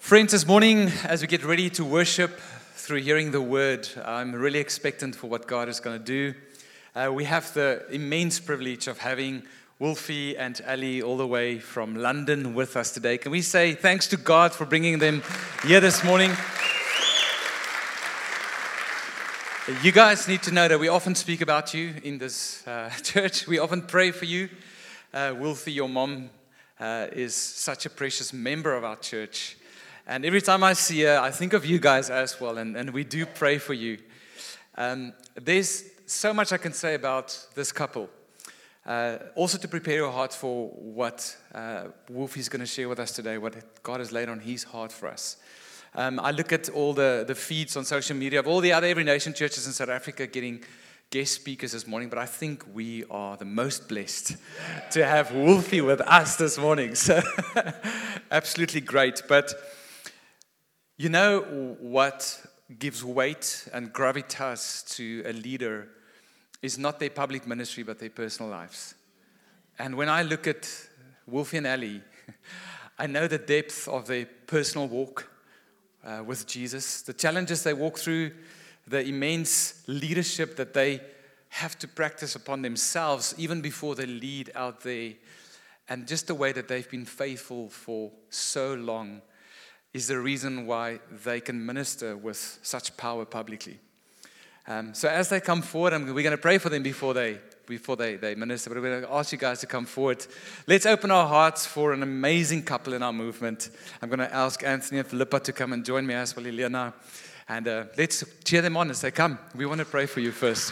Friends, this morning, as we get ready to worship through hearing the word, I'm really expectant for what God is going to do. We have the immense privilege of having Wolfie and Ali all the way from London with us today. Can we say thanks to God for bringing them here this morning? You guys need to know that we often speak about you in this church. We often pray for you. Wolfie, your mom, is such a precious member of our church. And every time I see her, I think of you guys as well, and we do pray for you. There's so much I can say about this couple. Also to prepare your heart for what Wolfie's going to share with us today, what God has laid on his heart for us. I look at all the feeds on social media of all the other Every Nation churches in South Africa getting guest speakers this morning, but I think we are the most blessed to have Wolfie with us this morning. So absolutely great. But you know what gives weight and gravitas to a leader is not their public ministry, but their personal lives. And when I look at Wolfie and Ali, I know the depth of their personal walk with Jesus, the challenges they walk through, the immense leadership that they have to practice upon themselves even before they lead out there, and just the way that they've been faithful for so long is the reason why they can minister with such power publicly. So as they come forward, we're going to pray for them before they minister, but we're going to ask you guys to come forward. Let's open our hearts for an amazing couple in our movement. I'm going to ask Anthony and Philippa to come and join me as well, Elena. And let's cheer them on as they come. We want to pray for you first.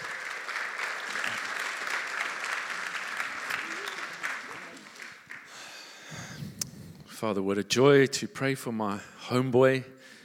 Father, what a joy to pray for my homeboy.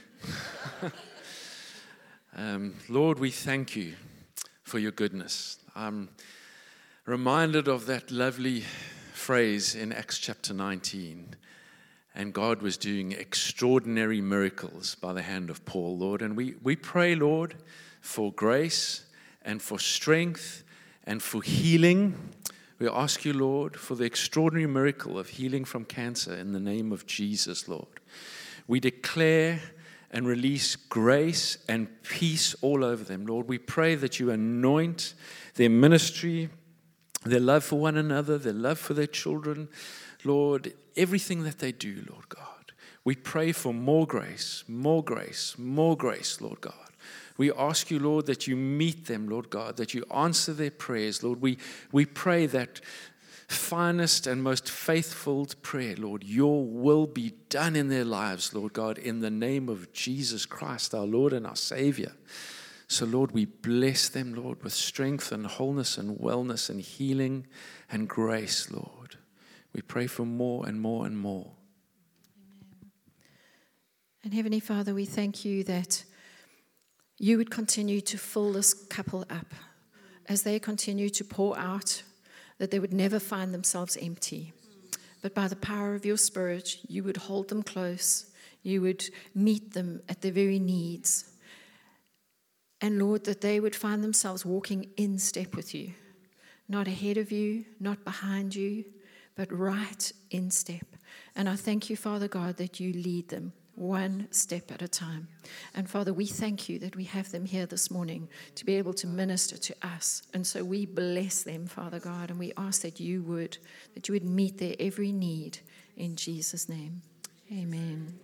Lord, we thank you for your goodness. I'm reminded of that lovely phrase in Acts chapter 19. And God was doing extraordinary miracles by the hand of Paul, Lord. And we pray, Lord, for grace and for strength and for healing. We ask you, Lord, for the extraordinary miracle of healing from cancer in the name of Jesus, Lord. We declare and release grace and peace all over them, Lord. We pray that you anoint their ministry, their love for one another, their love for their children, Lord, everything that they do, Lord God. We pray for more grace, more grace, more grace, Lord God. We ask you, Lord, that you meet them, Lord God, that you answer their prayers, Lord. We pray that finest and most faithful prayer, Lord, your will be done in their lives, Lord God, in the name of Jesus Christ, our Lord and our Savior. So, Lord, we bless them, Lord, with strength and wholeness and wellness and healing and grace, Lord. We pray for more and more and more. Amen. And Heavenly Father, we thank you that you would continue to fill this couple up as they continue to pour out, that they would never find themselves empty. But by the power of your Spirit, you would hold them close. You would meet them at their very needs. And Lord, that they would find themselves walking in step with you, not ahead of you, not behind you, but right in step. And I thank you, Father God, that you lead them one step at a time. And Father, we thank you that we have them here this morning to be able to minister to us. And so we bless them, Father God, and we ask that you would meet their every need in Jesus' name. Amen.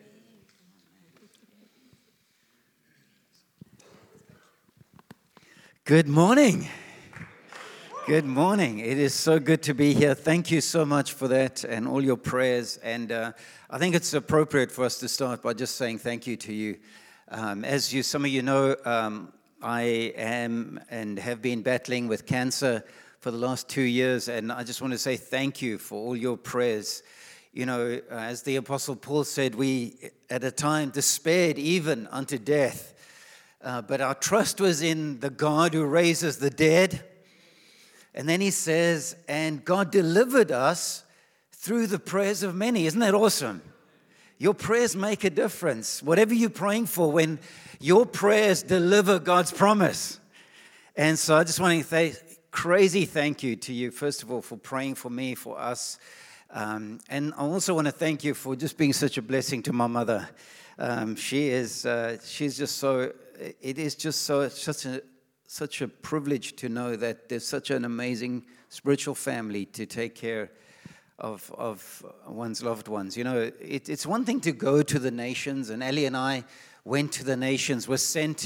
Good morning. Good morning. It is so good to be here. Thank you so much for that and all your prayers. And I think it's appropriate for us to start by just saying thank you to you. Some of you know, I am and have been battling with cancer for the last 2 years. And I just want to say thank you for all your prayers. You know, as the Apostle Paul said, we at a time despaired even unto death. But our trust was in the God who raises the dead. And then he says, and God delivered us through the prayers of many. Isn't that awesome? Your prayers make a difference. Whatever you're praying for, when your prayers deliver God's promise. And so I just want to say crazy thank you to you, first of all, for praying for me, for us. And I also want to thank you for just being such a blessing to my mother. She's just so, it is just so, such a privilege to know that there's such an amazing spiritual family to take care of one's loved ones. You know, it's one thing to go to the nations, and Ellie and I went to the nations, were sent.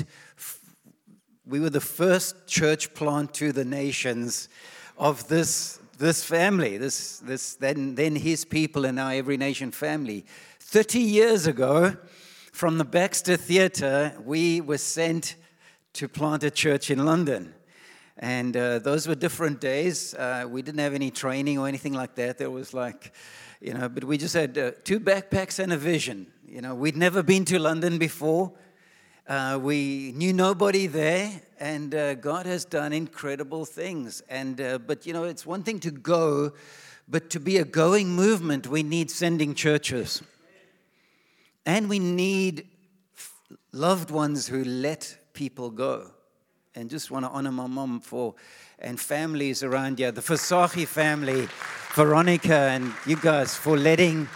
We were the first church plant to the nations of this family, then his people, and now Every Nation family. 30 years ago, from the Baxter Theatre, we were sent to plant a church in London. And those were different days. We didn't have any training or anything like that. There was like, you know, but we just had 2 backpacks and a vision. You know, we'd never been to London before. We knew nobody there, and God has done incredible things. And but, you know, it's one thing to go, but to be a going movement, we need sending churches. And we need loved ones who let people go. And just want to honor my mom and families around here, the Versace family, Veronica, and you guys for letting,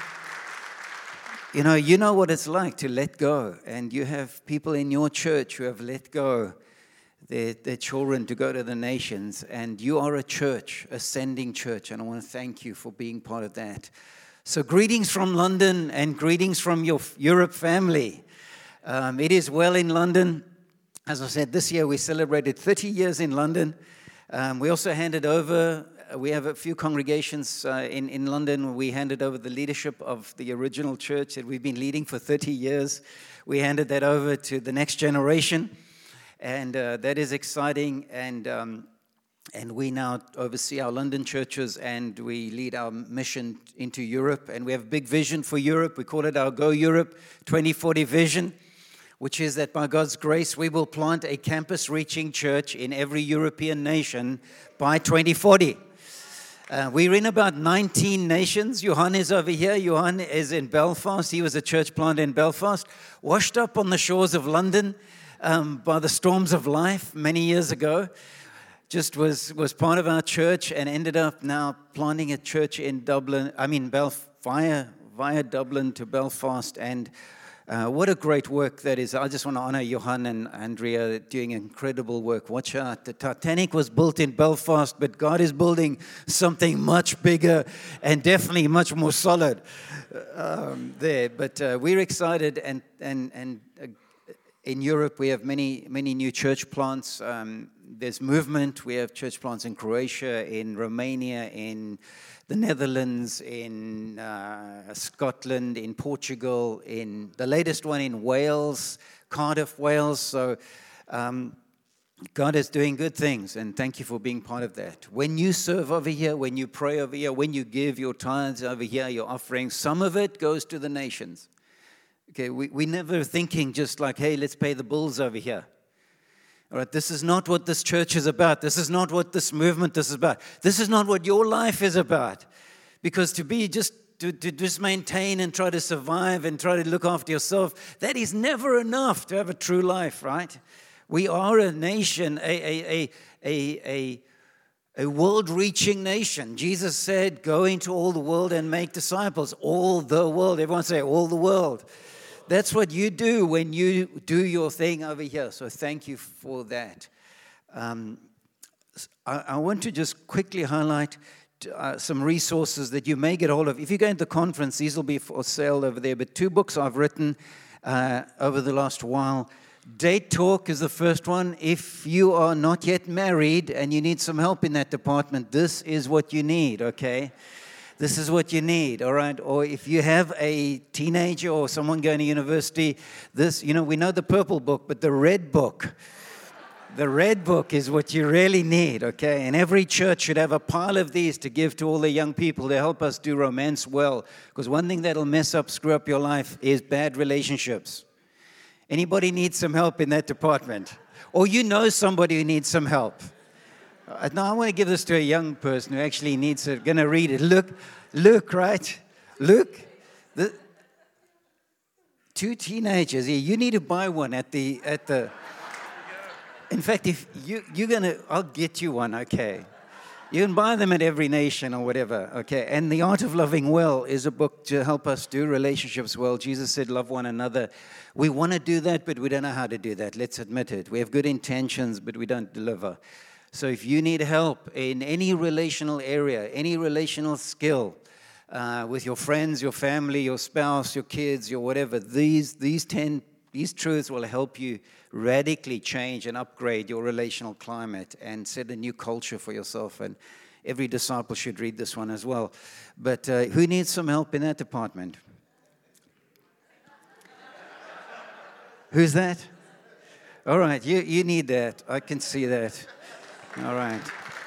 you know what it's like to let go. And you have people in your church who have let go their children to go to the nations. And you are a church, a sending church. And I want to thank you for being part of that. So greetings from London and greetings from your Europe family. It is well in London. As I said, this year we celebrated 30 years in London. We also handed over, we have a few congregations in London. We handed over the leadership of the original church that we've been leading for 30 years. We handed that over to the next generation. And that is exciting. And we now oversee our London churches, and we lead our mission into Europe. And we have a big vision for Europe. We call it our Go Europe 2040 vision, which is that by God's grace, we will plant a campus-reaching church in every European nation by 2040. We're in about 19 nations. Johan is over here. Johan is in Belfast. He was a church planter in Belfast, washed up on the shores of London by the storms of life many years ago. Just was part of our church and ended up now planting a church in Dublin. Via Dublin to Belfast. And what a great work that is. I just want to honor Johan and Andrea doing incredible work. Watch out. The Titanic was built in Belfast, but God is building something much bigger and definitely much more solid there. But we're excited, and in Europe we have many new church plants. There's movement. We have church plants in Croatia, in Romania, in the Netherlands, in Scotland, in Portugal, in the latest one in Wales, Cardiff, Wales. So God is doing good things, and thank you for being part of that. When you serve over here, when you pray over here, when you give your tithes over here, your offerings, some of it goes to the nations. Okay, we never thinking just like, hey, let's pay the bills over here. All right, this is not what this church is about. This is not what this movement is about. This is not what your life is about. Because to just maintain and try to survive and try to look after yourself, that is never enough to have a true life, right? We are a nation, a world-reaching nation. Jesus said, go into all the world and make disciples. All the world. Everyone say, all the world. That's what you do when you do your thing over here. So thank you for that. I want to just quickly highlight some resources that you may get hold of. If you go into the conference, these will be for sale over there. But 2 books I've written over the last while. Date Talk is the first one. If you are not yet married and you need some help in that department, this is what you need, okay? This is what you need, all right? Or if you have a teenager or someone going to university, we know the purple book, but the red book is what you really need, okay? And every church should have a pile of these to give to all the young people to help us do romance well. Because one thing that'll screw up your life is bad relationships. Anybody need some help in that department? Or you know somebody who needs some help? Now, I want to give this to a young person who actually needs it, going to read it. Look, right? Look. 2 teenagers here. You need to buy one at the. In fact, if you're going to, I'll get you one, okay? You can buy them at Every Nation or whatever, okay? And The Art of Loving Well is a book to help us do relationships well. Jesus said, love one another. We want to do that, but we don't know how to do that. Let's admit it. We have good intentions, but we don't deliver. So if you need help in any relational area, any relational skill, with your friends, your family, your spouse, your kids, your whatever, these truths will help you radically change and upgrade your relational climate and set a new culture for yourself. And every disciple should read this one as well. But who needs some help in that department? Who's that? All right, you need that. I can see that. All right.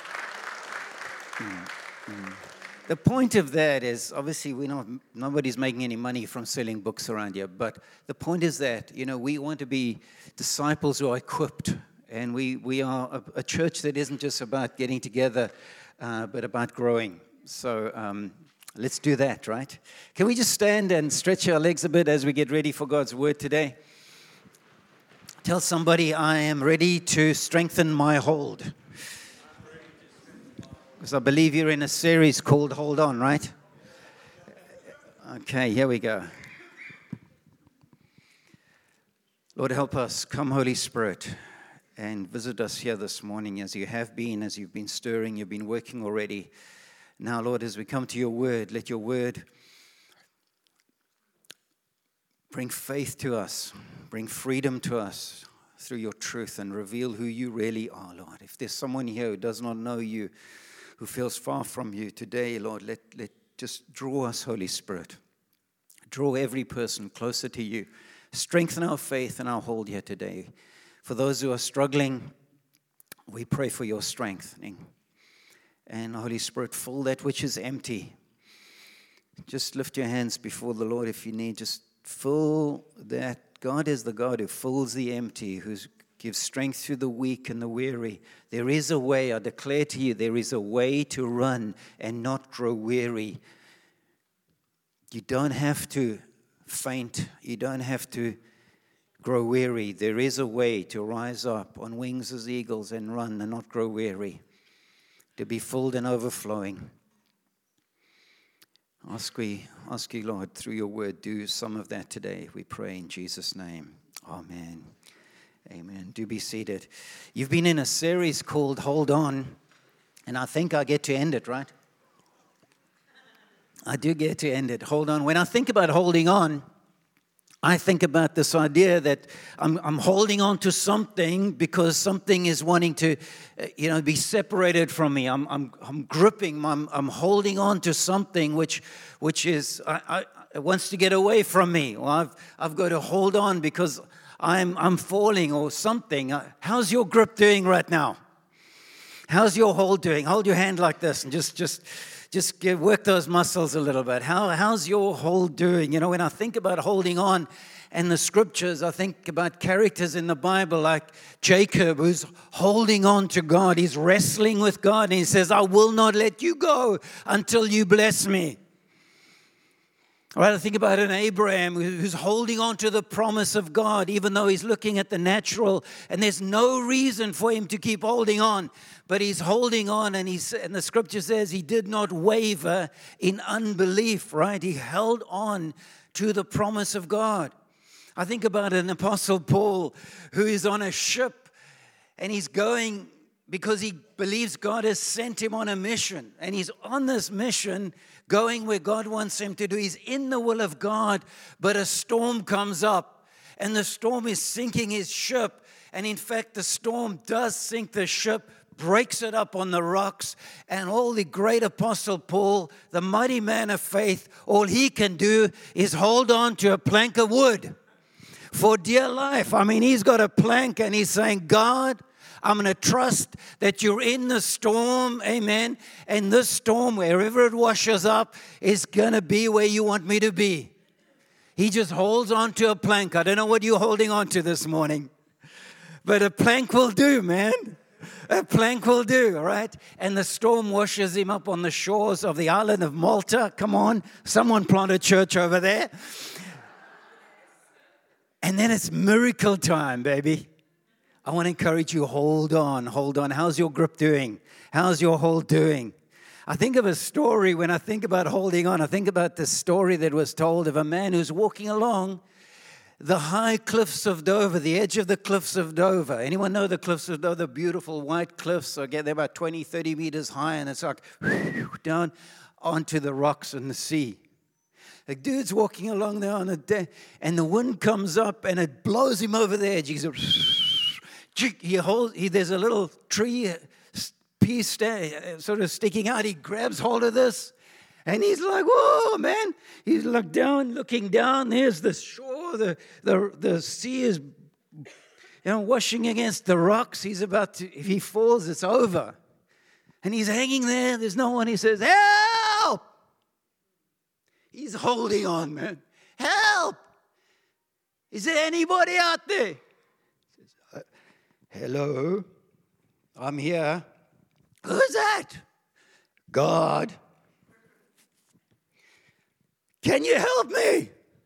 The point of that is, obviously, nobody's making any money from selling books around here, but the point is that, we want to be disciples who are equipped, and we are a church that isn't just about getting together, but about growing. So let's do that, right? Can we just stand and stretch our legs a bit as we get ready for God's word today? Tell somebody, I am ready to strengthen my hold. Because I believe you're in a series called Hold On, right? Okay, here we go. Lord, help us. Come, Holy Spirit, and visit us here this morning as you have been, as you've been stirring, you've been working already. Now, Lord, as we come to your word, let your word bring faith to us, bring freedom to us through your truth, and reveal who you really are, Lord. If there's someone here who does not know you, who feels far from you today, Lord, let just draw us, Holy Spirit. Draw every person closer to you. Strengthen our faith and our hold here today. For those who are struggling, we pray for your strengthening. And Holy Spirit, fill that which is empty. Just lift your hands before the Lord if you need. Just fill that. God is the God who fills the empty, who gives strength to the weak and the weary. There is a way, I declare to you, there is a way to run and not grow weary. You don't have to faint. You don't have to grow weary. There is a way to rise up on wings as eagles and run and not grow weary. To be filled and overflowing. Ask you, Lord, through your word, do some of that today. We pray in Jesus' name. Amen. Amen. Do be seated. You've been in a series called Hold On, and I think I get to end it, right? I do get to end it. Hold on. When I think about holding on, I think about this idea that I'm holding on to something because something is wanting to, be separated from me. I'm gripping. I'm holding on to something which is it wants to get away from me. Well, I've got to hold on because I'm falling or something. How's your grip doing right now? How's your hold doing? Hold your hand like this and just work those muscles a little bit. How's your hold doing? When I think about holding on and the scriptures, I think about characters in the Bible like Jacob, who's holding on to God. He's wrestling with God and he says, I will not let you go until you bless me. All right, I think about an Abraham who's holding on to the promise of God, even though he's looking at the natural, and there's no reason for him to keep holding on, but he's holding on, and the scripture says he did not waver in unbelief, right? He held on to the promise of God. I think about an apostle Paul who is on a ship, and he's going because he believes God has sent him on a mission, and he's on this mission going where God wants him to do. He's in the will of God, but a storm comes up, and the storm is sinking his ship. And in fact, the storm does sink the ship, breaks it up on the rocks, and all the great apostle Paul, the mighty man of faith, all he can do is hold on to a plank of wood for dear life. I mean, he's got a plank, and he's saying, God, I'm going to trust that you're in the storm, amen, and this storm, wherever it washes up, is going to be where you want me to be. He just holds on to a plank. I don't know what you're holding on to this morning, but a plank will do, man. A plank will do, all right? And the storm washes him up on the shores of the island of Malta. Come on, someone plant a church over there. And then it's miracle time, baby. I want to encourage you, hold on, hold on. How's your grip doing? How's your hold doing? I think of a story when I think about holding on. I think about the story that was told of a man who's walking along the high cliffs of Dover, the edge of the cliffs of Dover. Anyone know the cliffs of Dover? The beautiful white cliffs. They're about 20, 30 meters high, and it's like down onto the rocks and the sea. The dude's walking along there on a day, and the wind comes up, and it blows him over the edge. He's there's a little tree piece sort of sticking out. He grabs hold of this, and he's like, whoa, man. He's looking down. There's the shore. The sea is washing against the rocks. He's about to, if he falls, it's over. And he's hanging there. There's no one. He says, help! He's holding on, man. Help! Is there anybody out there? He says, hello, I'm here. Who's that? God. Can you help me?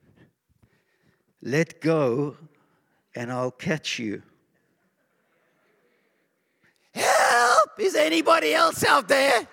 Let go and I'll catch you. Help! Is anybody else out there?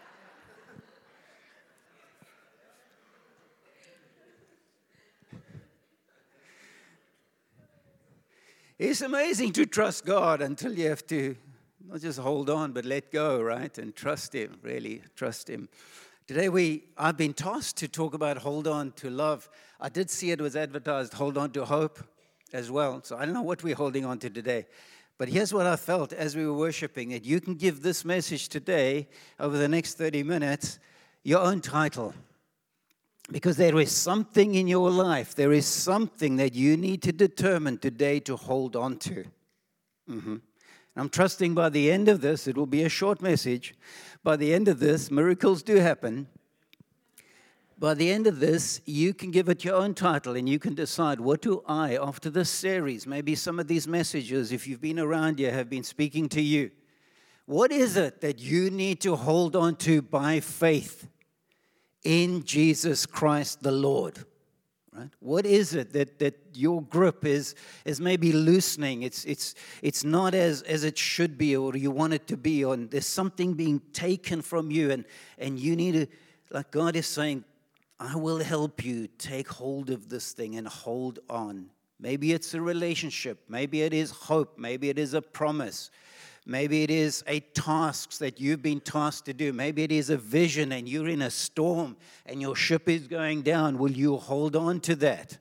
It's amazing to trust God until you have to not just hold on, but let go, right? And trust Him, really trust Him. Today I've been tasked to talk about hold on to love. I did see it was advertised, hold on to hope as well. So I don't know what we're holding on to today. But here's what I felt as we were worshiping, that you can give this message today, over the next 30 minutes, your own title. Because there is something in your life, there is something that you need to determine today to hold on to. I'm trusting by the end of this, it will be a short message. By the end of this, miracles do happen. By the end of this, you can give it your own title and you can decide, what do I, after this series, maybe some of these messages, if you've been around here, have been speaking to you. What is it that you need to hold on to by faith in Jesus Christ the Lord? Right? What is it that your grip is maybe loosening? It's not as it should be or you want it to be, or there's something being taken from you and you need to, like God is saying, I will help you take hold of this thing and hold on. Maybe it's a relationship. Maybe it is hope. Maybe it is a promise. Maybe it is a task that you've been tasked to do. Maybe it is a vision and you're in a storm and your ship is going down. Will you hold on to that?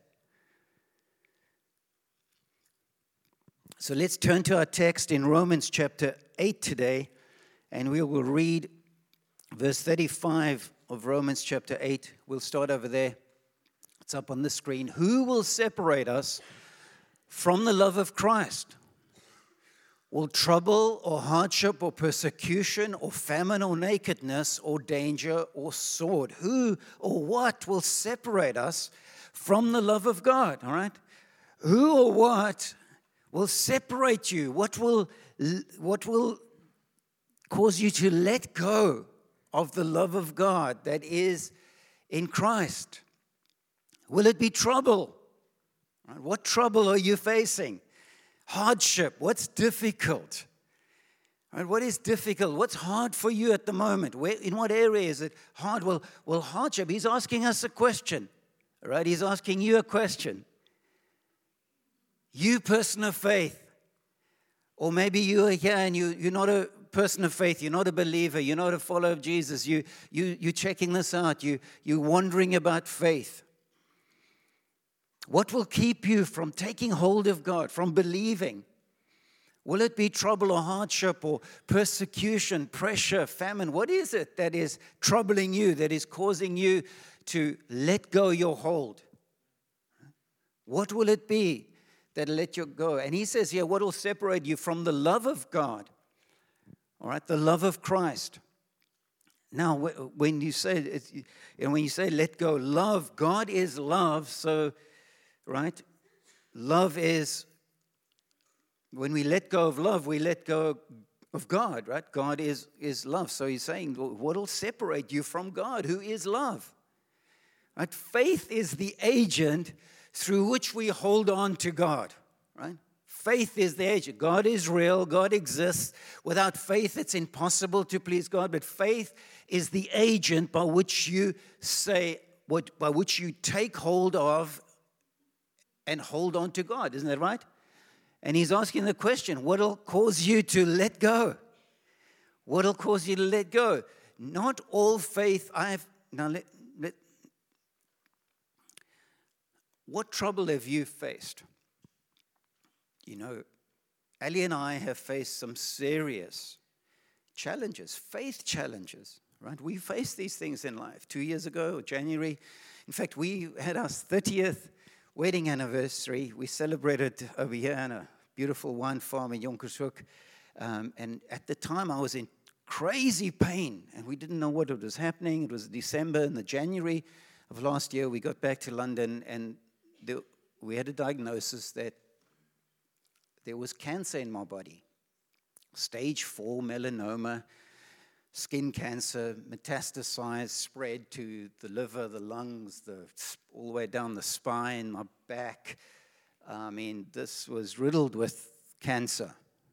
So let's turn to our text in Romans chapter 8 today, and we will read verse 35 of Romans chapter 8. We'll start over there. It's up on the screen. Who will separate us from the love of Christ? Will trouble or hardship or persecution or famine or nakedness or danger or sword? Who or what will separate us from the love of God? All right? Who or what will separate you? What will cause you to let go of the love of God that is in Christ? Will it be trouble? Right? What trouble are you facing? Hardship. What's difficult? Right? What is difficult? What's hard for you at the moment? In what area is it hard? Well, hardship. He's asking us a question. Right? He's asking you a question. You, person of faith. Or maybe you are here and you're not a person of faith. You're not a believer. You're not a follower of Jesus. You're checking this out. You're wondering about faith. What will keep you from taking hold of God, from believing? Will it be trouble or hardship or persecution, pressure, famine? What is it that is troubling you, that is causing you to let go your hold? What will it be that'll let you go? And he says here, what will separate you from the love of God? All right, the love of Christ. Now, when you say let go, love, God is love, so... Right? Love is, when we let go of love, we let go of God, right? God is love. So he's saying, what will separate you from God, who is love? Right? Faith is the agent through which we hold on to God, right? Faith is the agent. God is real. God exists. Without faith, it's impossible to please God. But faith is the agent by which you by which you take hold of and hold on to God. Isn't that right? And he's asking the question, what will cause you to let go? What will cause you to let go? Not all faith what trouble have you faced? You know, Ali and I have faced some serious challenges, faith challenges, right? We face these things in life. 2 years ago, January, in fact, we had our 30th wedding anniversary. We celebrated over here on a beautiful wine farm in Jonkershoek. And at the time, I was in crazy pain, and we didn't know what was happening. It was December, and the January of last year, we got back to London, and we had a diagnosis that there was cancer in my body. Stage 4 melanoma, skin cancer, metastasized, spread to the liver, the lungs, all the way down the spine, my back. I mean, this was riddled with cancer.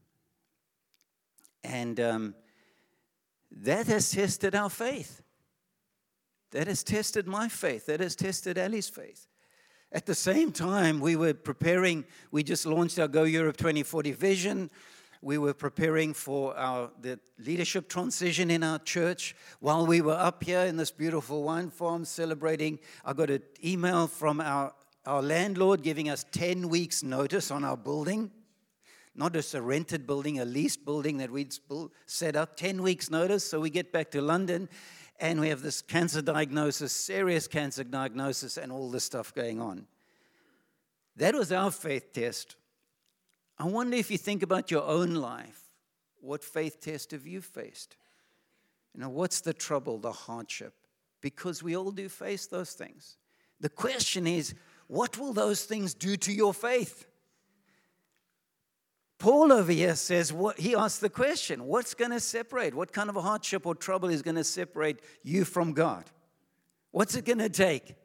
And that has tested our faith. That has tested my faith. That has tested Ali's faith. At the same time, we were preparing, we just launched our Go Europe 2040 vision. We were preparing for the leadership transition in our church. While we were up here in this beautiful wine farm celebrating, I got an email from our landlord giving us 10 weeks notice on our building. Not just a rented building, a leased building that we'd set up, 10 weeks notice. So we get back to London, and we have this cancer diagnosis, serious cancer diagnosis, and all this stuff going on. That was our faith test. I wonder if you think about your own life, what faith test have you faced? You know, what's the trouble, the hardship? Because we all do face those things. The question is, what will those things do to your faith? Paul over here says, he asks the question, what's going to separate? What kind of a hardship or trouble is going to separate you from God? What's it going to take?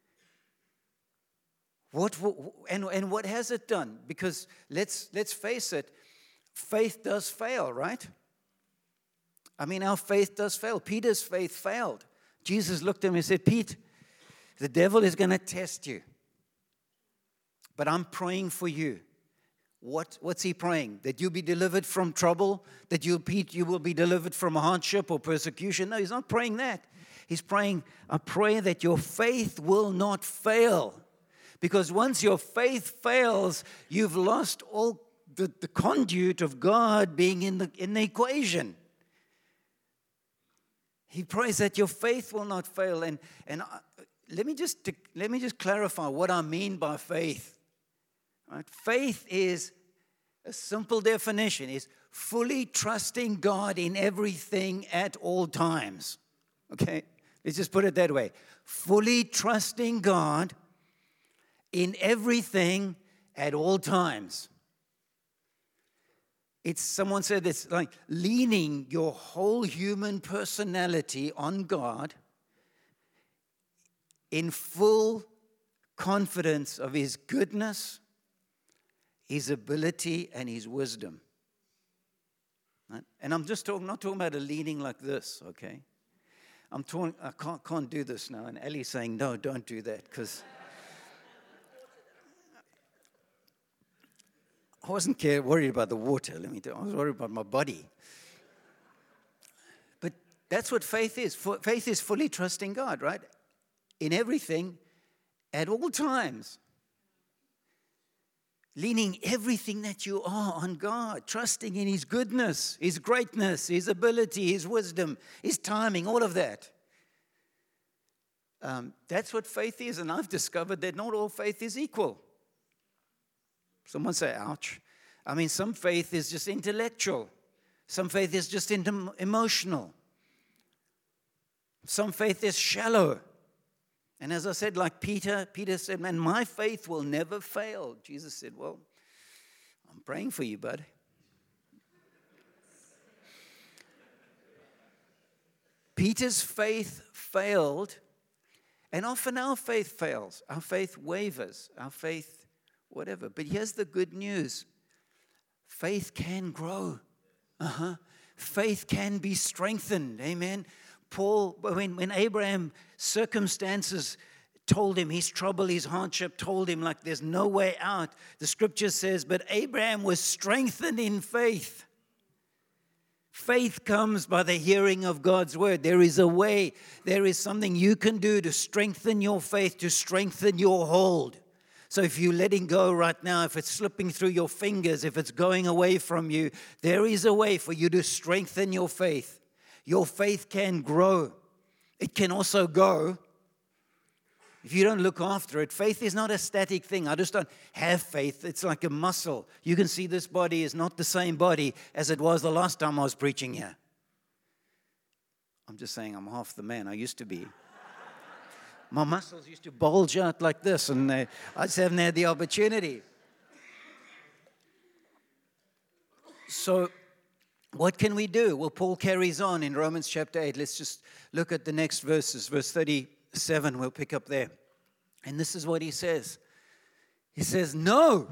And what has it done? Because let's face it, faith does fail, right? I mean, our faith does fail. Peter's faith failed. Jesus looked at him and said, Pete, the devil is going to test you. But I'm praying for you. What's he praying? That you be delivered from trouble? That you will be delivered from hardship or persecution? No, he's not praying that. He's praying a prayer that your faith will not fail. Because once your faith fails, you've lost all the conduit of God being in the equation. He prays that your faith will not fail. And let me just clarify what I mean by faith. Right? Faith is a simple definition, is fully trusting God in everything at all times. Okay? Let's just put it that way. Fully trusting God in everything at all times. Someone said it's like leaning your whole human personality on God in full confidence of His goodness, His ability, and His wisdom. Right? And I'm just not talking about a leaning like this, okay? I can't do this now. And Ali's saying, no, don't do that, because I wasn't worried about the water, let me tell you. I was worried about my body. But that's what faith is. Faith is fully trusting God, right? In everything, at all times. Leaning everything that you are on God, trusting in His goodness, His greatness, His ability, His wisdom, His timing, all of that. That's what faith is, and I've discovered that not all faith is equal. Someone say, ouch. I mean, some faith is just intellectual. Some faith is just emotional. Some faith is shallow. And as I said, like Peter said, man, my faith will never fail. Jesus said, well, I'm praying for you, bud. Peter's faith failed, and often our faith fails. Our faith wavers. Our faith, whatever. But here's the good news. faith can grow. Faith can be strengthened. Amen. Paul, when Abraham, circumstances told him, his trouble, his hardship told him like there's no way out, the scripture says, but Abraham was strengthened in faith. Faith comes by the hearing of God's word. There is a way, there is something you can do to strengthen your faith, to strengthen your hold. So if you're letting go right now, if it's slipping through your fingers, if it's going away from you, there is a way for you to strengthen your faith. Your faith can grow. It can also go if you don't look after it. Faith is not a static thing. I just don't have faith. It's like a muscle. You can see this body is not the same body as it was the last time I was preaching here. I'm just saying I'm half the man I used to be. My muscles used to bulge out like this, and I just haven't had the opportunity. So what can we do? Well, Paul carries on in Romans chapter 8. Let's just look at the next verses. Verse 37, we'll pick up there. And this is what he says. He says, no.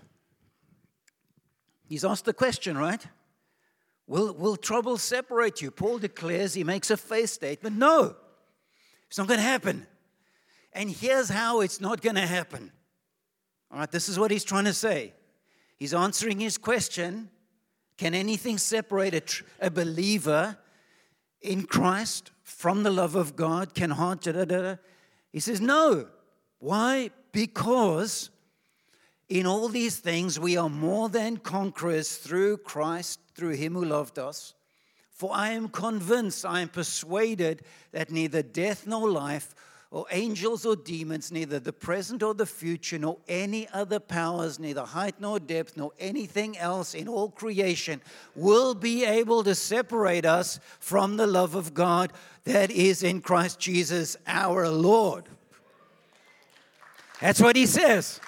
He's asked the question, right? Will trouble separate you? Paul declares, he makes a faith statement. No, it's not going to happen. And here's how it's not going to happen. All right, this is what he's trying to say. He's answering his question. Can anything separate a believer in Christ from the love of God? Can heart, He says, no. Why? Because in all these things we are more than conquerors through Christ, through him who loved us. For I am convinced, I am persuaded that neither death nor life, or angels or demons, neither the present or the future, nor any other powers, neither height nor depth, nor anything else in all creation will be able to separate us from the love of God that is in Christ Jesus our Lord. That's what he says.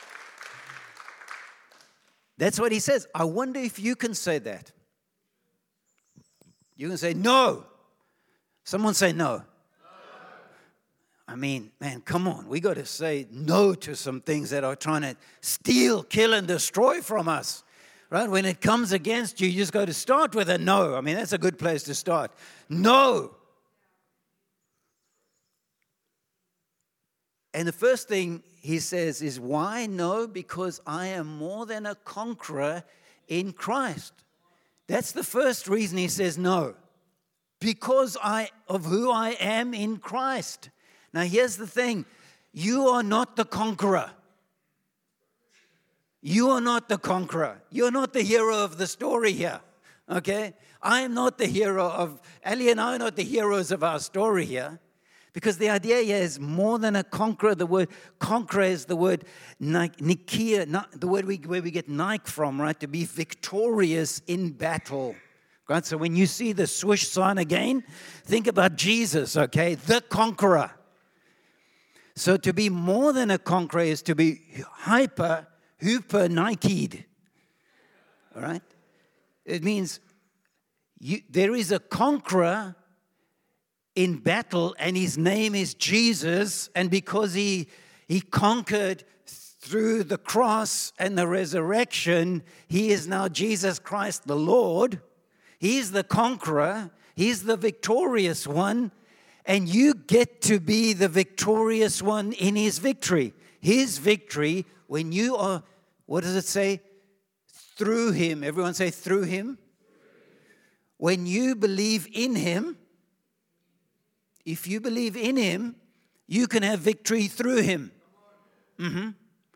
That's what he says. I wonder if you can say that. You can say no. Someone say no. I mean, man, come on. We got to say no to some things that are trying to steal, kill, and destroy from us. Right? When it comes against you, you just got to start with a no. I mean, that's a good place to start. No. And the first thing he says is, why no? Because I am more than a conqueror in Christ. That's the first reason he says no. Because of who I am in Christ. Now, here's the thing. You are not the conqueror. You are not the conqueror. You're not the hero of the story here. Okay? I am not the hero of, Ali and I are not the heroes of our story here. Because the idea here is more than a conqueror. The word conqueror is the word Nikia, the word where we get Nike from, right? To be victorious in battle. Right? So when you see the swoosh sign again, think about Jesus, okay? The conqueror. So to be more than a conqueror is to be hyper Nike'd. All right? It means there is a conqueror in battle, and his name is Jesus. And because he conquered through the cross and the resurrection, he is now Jesus Christ the Lord. He's the conqueror. He's the victorious one. And you get to be the victorious one in his victory. His victory, when you are, what does it say? Through him. Everyone say through him. When you believe in him, if you believe in him, you can have victory through him. Mm-hmm.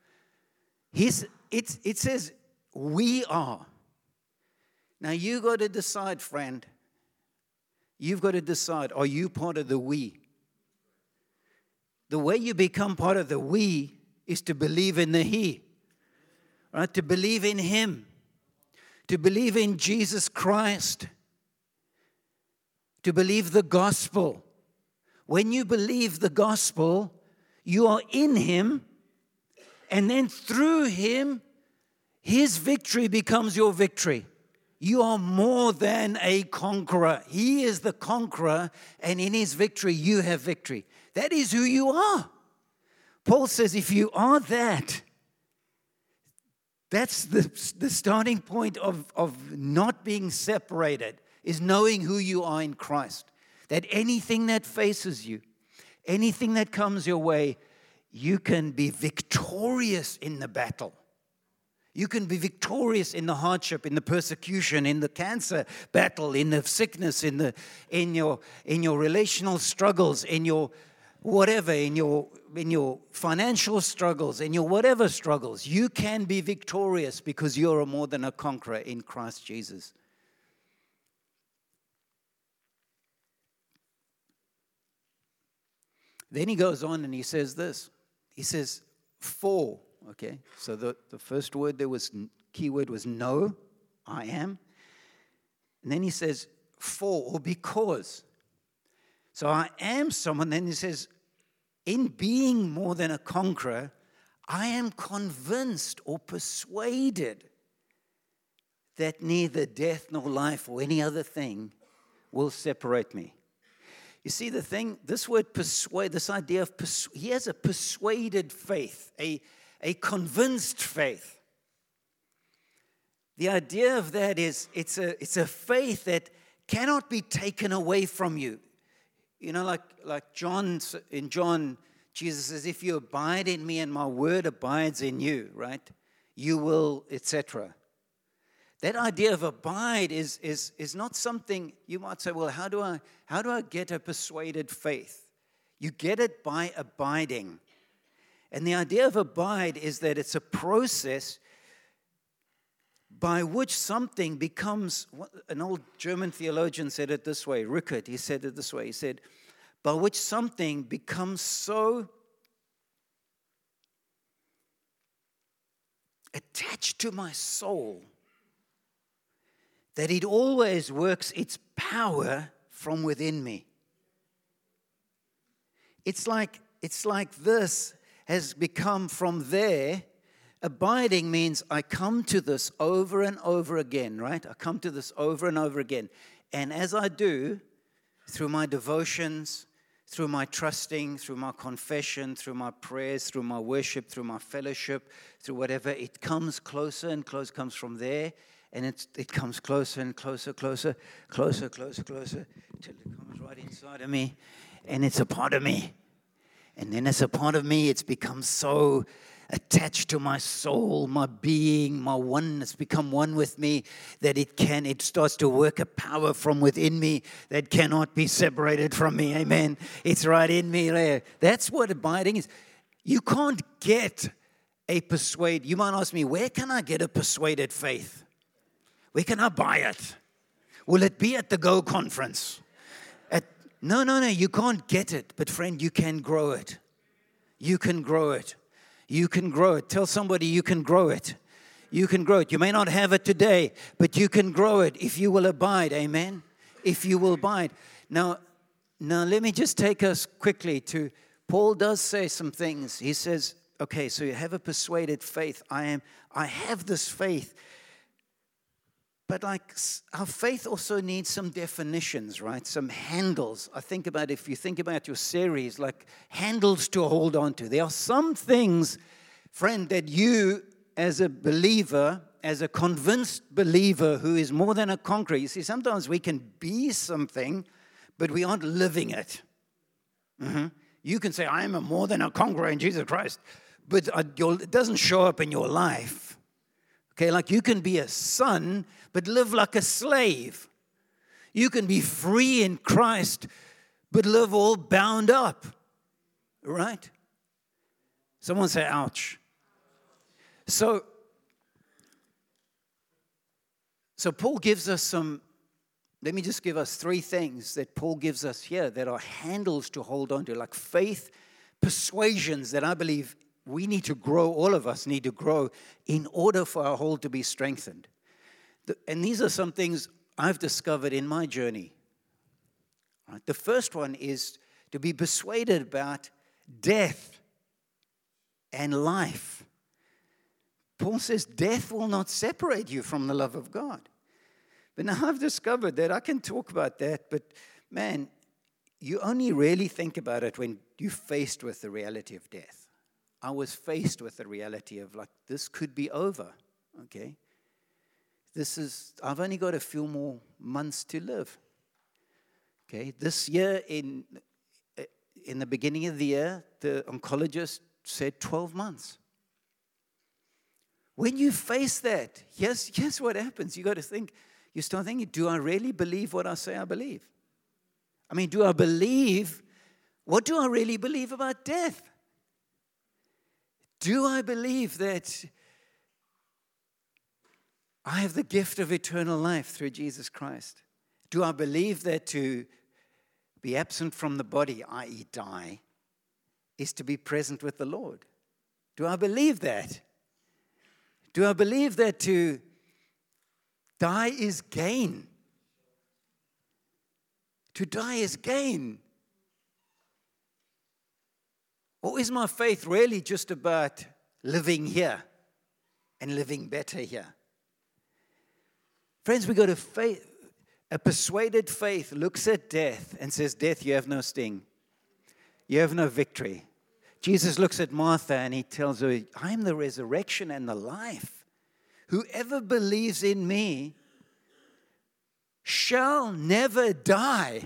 It says, we are. Now you got to decide, friend. You've got to decide, are you part of the we? The way you become part of the we is to believe in the he. Right? To believe in him. To believe in Jesus Christ. To believe the gospel. When you believe the gospel, you are in him, and then through him, his victory becomes your victory. You are more than a conqueror. He is the conqueror, and in his victory, you have victory. That is who you are. Paul says, if you are that, That's the starting point of not being separated, is knowing who you are in Christ. That anything that faces you, anything that comes your way, you can be victorious in the battle. You can be victorious in the hardship, in the persecution, in the cancer battle, in the sickness, in your relational struggles, in your whatever, in your financial struggles, in your whatever struggles. You can be victorious because you're more than a conqueror in Christ Jesus. Then he goes on and he says this. He says, for, okay? So the first word there was, key word was no, I am. And then he says, for or because. So I am someone, then he says, in being more than a conqueror, I am convinced or persuaded that neither death nor life or any other thing will separate me. You see the thing, this word persuade, this idea of he has a persuaded faith, a convinced faith. The idea of that is it's a faith that cannot be taken away from you. You know, like in John, Jesus says, if you abide in me and my word abides in you, right, you will, etc. That idea of abide is not something you might say, well, how do I get a persuaded faith? You get it by abiding. And the idea of abide is that it's a process by which something becomes, an old German theologian said it this way, Rickert, he said it this way, he said, by which something becomes so attached to my soul that it always works its power from within me. It's like this has become from there. Abiding means I come to this over and over again, right? I come to this over and over again. And as I do, through my devotions, through my trusting, through my confession, through my prayers, through my worship, through my fellowship, through whatever, it comes closer and closer, comes from there. And it comes closer and closer, closer, closer, closer, closer, till it comes right inside of me. And it's a part of me. And then as a part of me, it's become so attached to my soul, my being, my oneness, become one with me, that it starts to work a power from within me that cannot be separated from me. Amen. It's right in me there. That's what abiding is. You can't get a persuade. You might ask me, where can I get a persuaded faith? Where can I buy it? Will it be at the Go conference? No, you can't get it. But friend, you can grow it. You can grow it. You can grow it. Tell somebody you can grow it. You can grow it. You may not have it today, but you can grow it if you will abide. Amen? If you will abide. Now let me just take us quickly to, Paul does say some things. He says, okay, so you have a persuaded faith. I have this faith. But like our faith also needs some definitions, right? Some handles. I think about, if you think about your series, like handles to hold on to. There are some things, friend, that you as a believer, as a convinced believer who is more than a conqueror, you see, sometimes we can be something, but we aren't living it. Mm-hmm. You can say, I am a more than a conqueror in Jesus Christ, but it doesn't show up in your life. Okay, like you can be a son, but live like a slave. You can be free in Christ, but live all bound up. Right? Someone say, ouch. So Paul gives us let me just give us 3 things that Paul gives us here that are handles to hold on to, like faith, persuasions that I believe we need to grow, all of us need to grow in order for our hold to be strengthened. And these are some things I've discovered in my journey. Right? The first one is to be persuaded about death and life. Paul says death will not separate you from the love of God. But now I've discovered that I can talk about that, but man, you only really think about it when you're faced with the reality of death. I was faced with the reality of, like, this could be over. Okay? I've only got a few more months to live. Okay? This year, in the beginning of the year, the oncologist said 12 months. When you face that, here's what happens. You got to think, you start thinking, do I really believe what I say I believe? I mean, what do I really believe about death? Do I believe that I have the gift of eternal life through Jesus Christ? Do I believe that to be absent from the body, i.e. die, is to be present with the Lord? Do I believe that? Do I believe that to die is gain? To die is gain. Or is my faith really just about living here and living better here? Friends, we got a faith. A persuaded faith looks at death and says, death, you have no sting. You have no victory. Jesus looks at Martha and he tells her, I am the resurrection and the life. Whoever believes in me shall never die.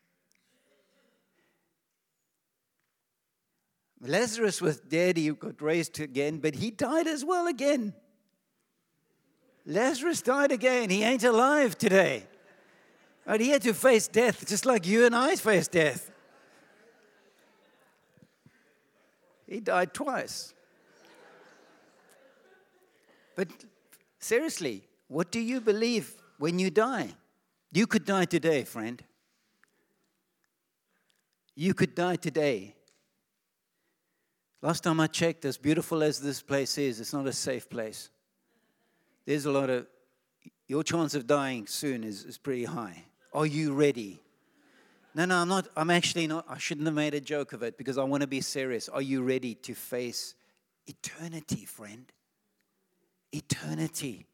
Lazarus was dead, he got raised again, but he died as well again. Lazarus died again. He ain't alive today. But he had to face death, just like you and I face death. He died twice. But seriously, what do you believe when you die? You could die today, friend. You could die today. Last time I checked, as beautiful as this place is, it's not a safe place. There's your chance of dying soon is pretty high. Are you ready? No, I'm not. I'm actually not. I shouldn't have made a joke of it because I want to be serious. Are you ready to face eternity, friend? Eternity.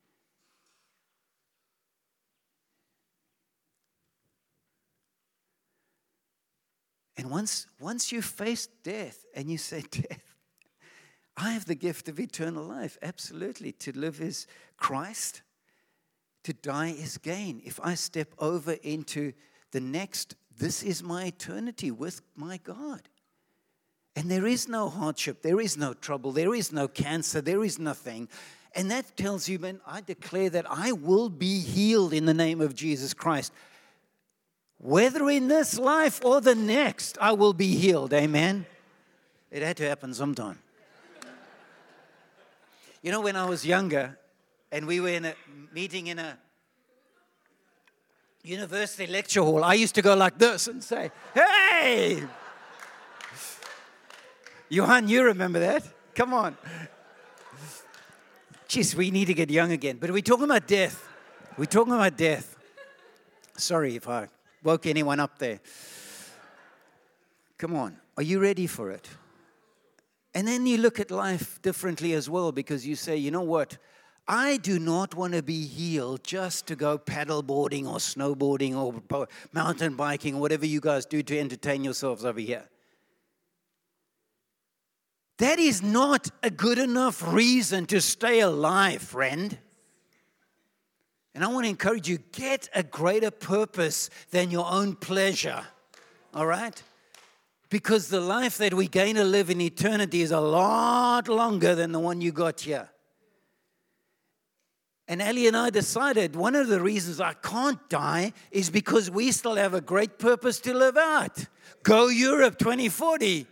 And once you face death and you say, death, I have the gift of eternal life. Absolutely. To live is Christ. To die is gain. If I step over into the next, this is my eternity with my God. And there is no hardship. There is no trouble. There is no cancer. There is nothing. And that tells you, man, I declare that I will be healed in the name of Jesus Christ. Whether in this life or the next, I will be healed. Amen? It had to happen sometime. You know, when I was younger and we were in a meeting in a university lecture hall, I used to go like this and say, hey! Johan, you remember that? Come on. Jeez, we need to get young again. But we're talking about death. We're talking about death. Sorry if I woke anyone up there. Come on. Are you ready for it? And then you look at life differently as well because you say, you know what? I do not want to be healed just to go paddleboarding or snowboarding or mountain biking or whatever you guys do to entertain yourselves over here. That is not a good enough reason to stay alive, friend. And I want to encourage you, get a greater purpose than your own pleasure, all right? Because the life that we gain to live in eternity is a lot longer than the one you got here. And Ellie and I decided one of the reasons I can't die is because we still have a great purpose to live out. Go Europe 2040.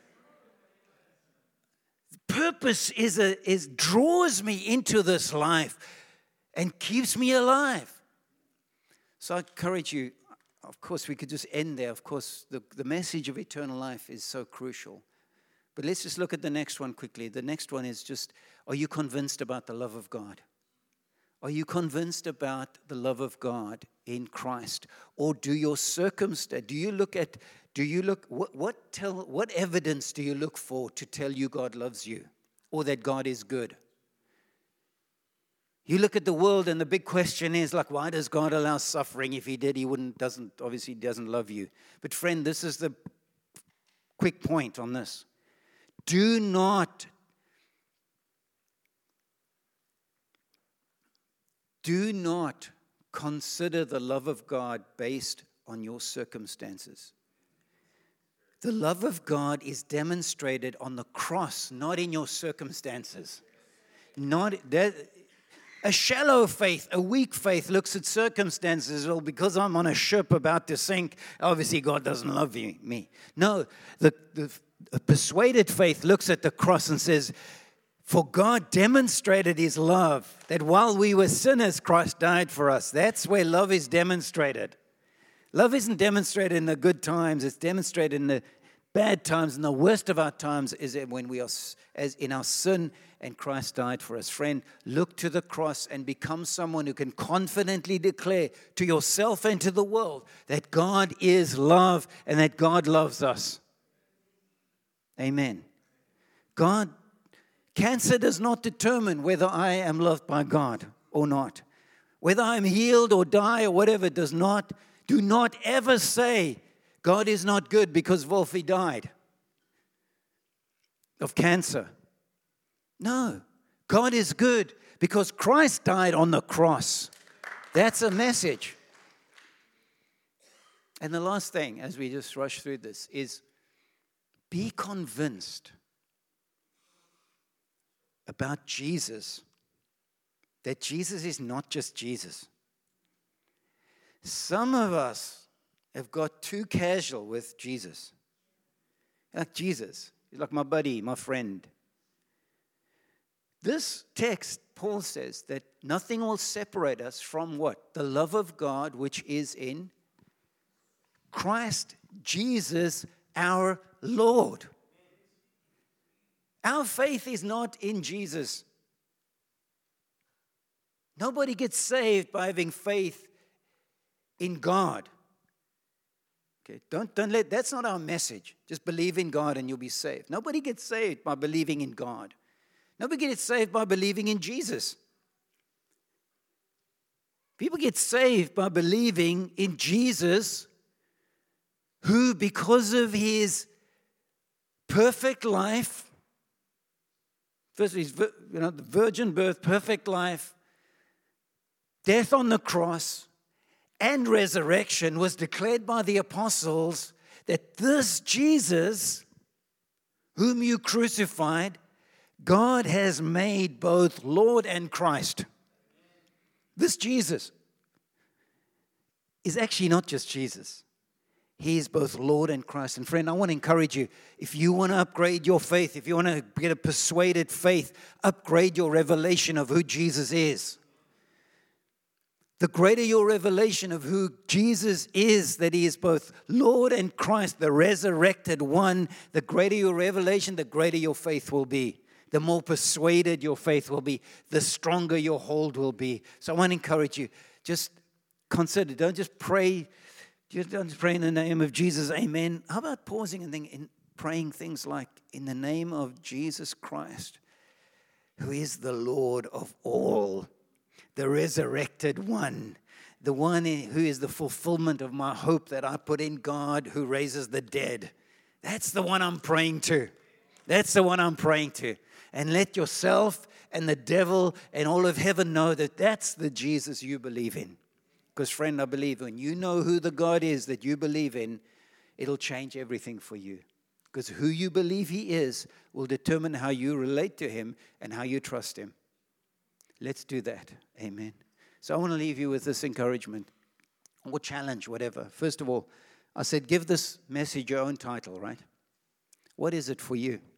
Purpose draws me into this life and keeps me alive. So I encourage you, of course, we could just end there. Of course, the message of eternal life is so crucial. But let's just look at the next one quickly. The next one is just, are you convinced about the love of God? Are you convinced about the love of God in Christ? Or do your circumstance, what evidence do you look for to tell you God loves you or that God is good? You look at the world and the big question is like, why does God allow suffering? If he did, he doesn't love you. But friend, this is the quick point on this. Do not do not consider the love of God based on your circumstances. The love of God is demonstrated on the cross, not in your circumstances. Not that. A shallow faith, a weak faith looks at circumstances. Well, because I'm on a ship about to sink, obviously God doesn't love me. No, a persuaded faith looks at the cross and says, for God demonstrated his love, that while we were sinners, Christ died for us. That's where love is demonstrated. Love isn't demonstrated in the good times. It's demonstrated in the bad times. And the worst of our times is when we are as in our sin and Christ died for us. Friend, look to the cross and become someone who can confidently declare to yourself and to the world that God is love and that God loves us. Amen. Cancer does not determine whether I am loved by God or not. Whether I'm healed or die or whatever does not. Do not ever say God is not good because Wolfie died of cancer. No, God is good because Christ died on the cross. That's a message. And the last thing, as we just rush through this, is be convinced about Jesus, that Jesus is not just Jesus. Some of us have got too casual with Jesus. Like Jesus, he's like my buddy, my friend. This text, Paul says that nothing will separate us from what? The love of God, which is in Christ Jesus our Lord. Our faith is not in Jesus. Nobody gets saved by having faith in God. Okay, don't let, that's not our message. Just believe in God and you'll be saved. Nobody gets saved by believing in God. Nobody gets saved by believing in Jesus. People get saved by believing in Jesus, who, because of his perfect life, first his the virgin birth, perfect life, death on the cross, and resurrection, was declared by the apostles that this Jesus, whom you crucified, God has made both Lord and Christ. This Jesus is actually not just Jesus. He is both Lord and Christ. And friend, I want to encourage you, if you want to upgrade your faith, if you want to get a persuaded faith, upgrade your revelation of who Jesus is. The greater your revelation of who Jesus is, that he is both Lord and Christ, the resurrected one, the greater your revelation, the greater your faith will be. The more persuaded your faith will be, the stronger your hold will be. So I want to encourage you, just consider, don't just pray in the name of Jesus, amen. How about pausing and praying things like, in the name of Jesus Christ, who is the Lord of all, the resurrected one, the one who is the fulfillment of my hope that I put in God who raises the dead. That's the one I'm praying to. That's the one I'm praying to. And let yourself and the devil and all of heaven know that that's the Jesus you believe in. Because, friend, I believe when you know who the God is that you believe in, it'll change everything for you. Because who you believe he is will determine how you relate to him and how you trust him. Let's do that. Amen. So I want to leave you with this encouragement or challenge, whatever. First of all, I said, give this message your own title, right? What is it for you?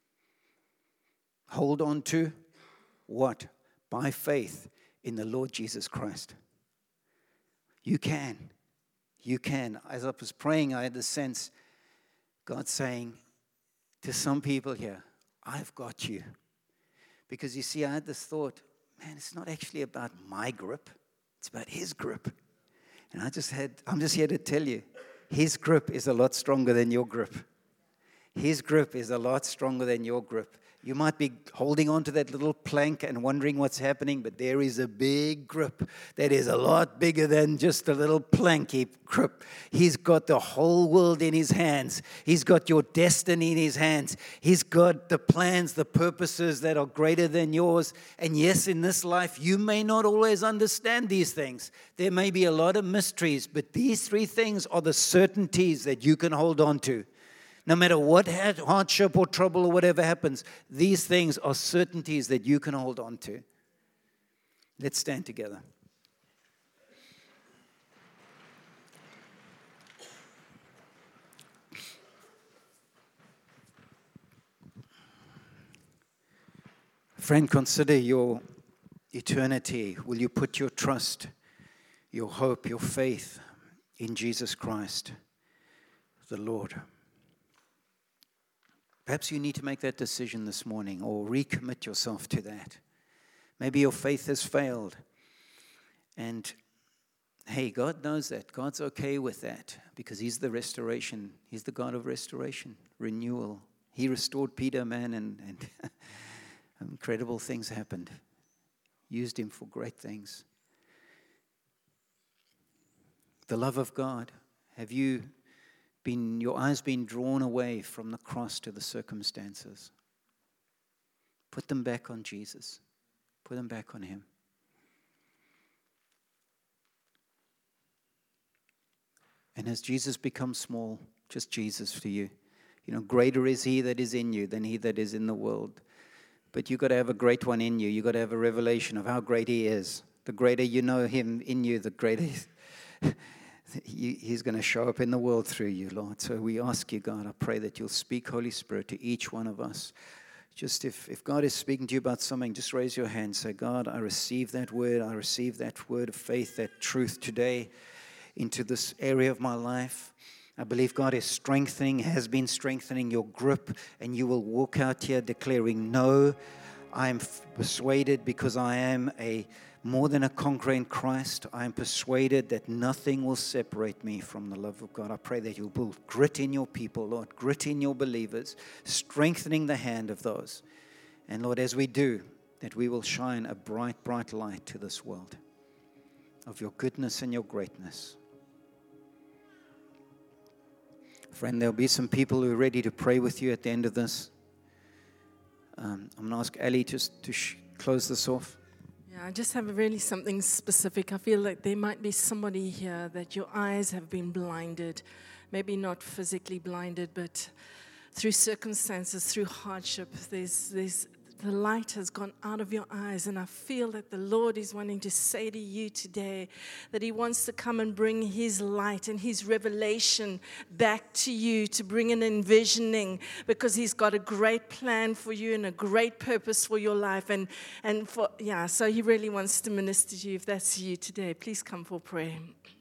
Hold on to what? By faith in the Lord Jesus Christ. You can. You can. As I was praying, I had the sense, God saying to some people here, I've got you. Because you see, I had this thought, man, it's not actually about my grip. It's about his grip. And I'm just here to tell you, his grip is a lot stronger than your grip. His grip is a lot stronger than your grip. You might be holding on to that little plank and wondering what's happening, but there is a big grip that is a lot bigger than just a little planky grip. He's got the whole world in his hands. He's got your destiny in his hands. He's got the plans, the purposes that are greater than yours. And yes, in this life, you may not always understand these things. There may be a lot of mysteries, but these three things are the certainties that you can hold on to. No matter what hardship or trouble or whatever happens, these things are certainties that you can hold on to. Let's stand together. Friend, consider your eternity. Will you put your trust, your hope, your faith in Jesus Christ, the Lord? Perhaps you need to make that decision this morning or recommit yourself to that. Maybe your faith has failed. And hey, God knows that. God's okay with that because He's the restoration. He's the God of restoration, renewal. He restored Peter, man, and incredible things happened. Used him for great things. The love of God. Have you your eyes been drawn away from the cross to the circumstances? Put them back on Jesus. Put them back on Him. And as Jesus becomes small, just Jesus to you. You know, greater is He that is in you than he that is in the world. But you've got to have a great one in you. You've got to have a revelation of how great He is. The greater you know Him in you, the greater He's going to show up in the world through you, Lord. So we ask you, God, I pray that you'll speak, Holy Spirit, to each one of us. Just if God is speaking to you about something, just raise your hand. Say, God, I receive that word. I receive that word of faith, that truth today into this area of my life. I believe God is strengthening, has been strengthening your grip, and you will walk out here declaring, no, I am persuaded because I am more than a conqueror in Christ. I am persuaded that nothing will separate me from the love of God. I pray that you'll build grit in your people, Lord, grit in your believers, strengthening the hand of those. And Lord, as we do, that we will shine a bright, bright light to this world of your goodness and your greatness. Friend, there'll be some people who are ready to pray with you at the end of this. I'm going to ask Ali just to close this off. Yeah, I just have really something specific. I feel like there might be somebody here that your eyes have been blinded. Maybe not physically blinded, but through circumstances, through hardship. The light has gone out of your eyes, and I feel that the Lord is wanting to say to you today that He wants to come and bring His light and His revelation back to you, to bring an envisioning, because He's got a great plan for you and a great purpose for your life. So He really wants to minister to you. If that's you today, please come for prayer.